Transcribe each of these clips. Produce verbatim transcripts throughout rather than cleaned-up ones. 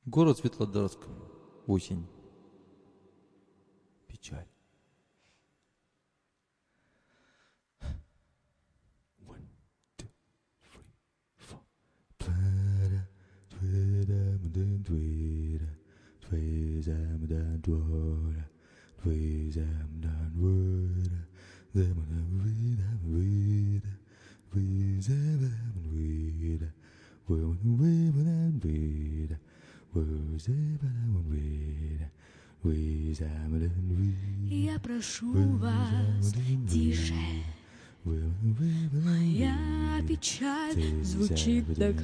Город Светлодарск. Осень. Печаль. One, two, three, four. Я прошу вас тише. Моя печаль звучит так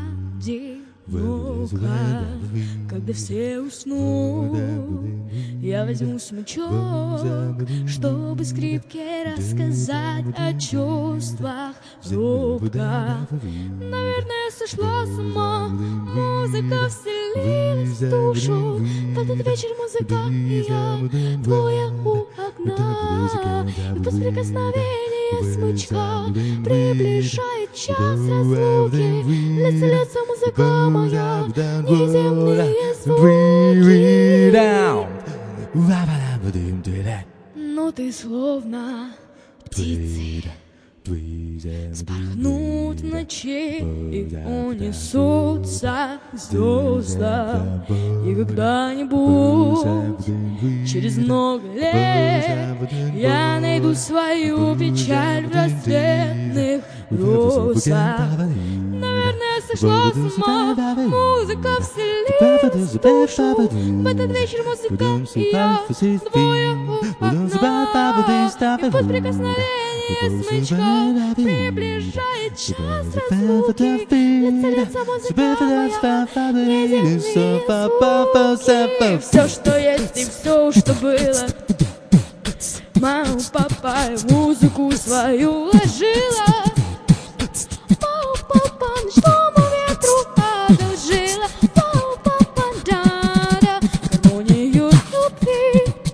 одиноко. Когда все уснут, я возьму смычок, чтобы скрипке рассказать о чувствах робко. Наверное, сошла с ума, музыка вселилась в душу. В этот вечер музыка и я, двое у окна. И под прикосновение смычка приближает час разлуки. Льется, льется музыка моя, неземные звуки. Но ты словно птицы спорхнут в ночи и унесутся к звездам. И когда-нибудь, через много лет, я найду свою печаль в рассветных розах. Наверное, сошла с ума, музыка вселилась в душу. В этот вечер музыка и я, двое у окна. И под прикосновение смычка приближает час разлуки. Льется, льется музыка моя, неземные звуки. Все, что есть и все, что было, мама, папа музыку свою ложила. Мама, папа ночному ветру одолжила. Мама, папа, да-да, гармонию любви.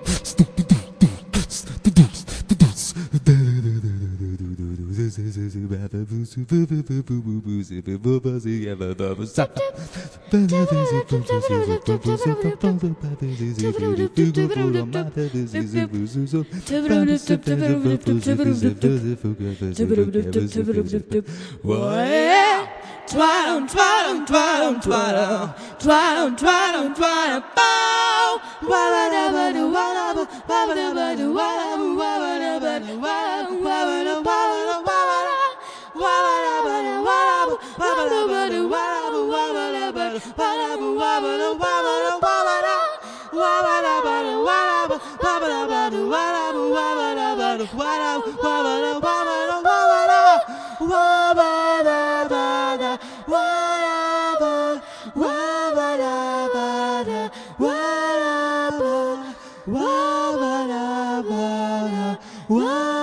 Twirl, twirl, twirl, twirl, twirl, twirl, twirl, bow. Wabba-dabba-do, wabba-dabba, wabba-dabba-do, wabba-dabba, wabba-dabba-do, wabba-dabba, wabba-dabba, wabba-dabba, wabba-dabba, wabba-dabba, wabba-dabba, wabba-dabba, wabba-dabba,